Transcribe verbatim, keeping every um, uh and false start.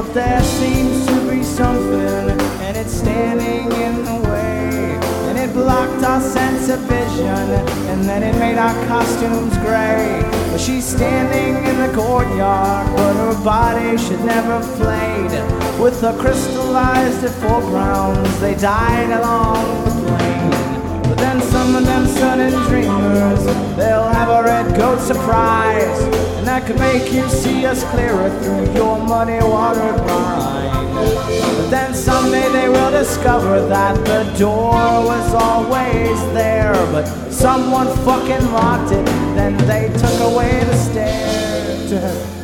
But there seems to be something, and it's standing in the way, and it blocked our sense of vision, and then it made our costumes gray. But she's standing in the courtyard, but her body should never have played. With the crystallized foregrounds, they died along the plain. But then some of them sudden dreamers, they'll have a red goat surprise, and that could make you see us clearer through your muddy water blind. But then someday they will discover that the door was always there, but someone fucking locked it, then they took away the stairs.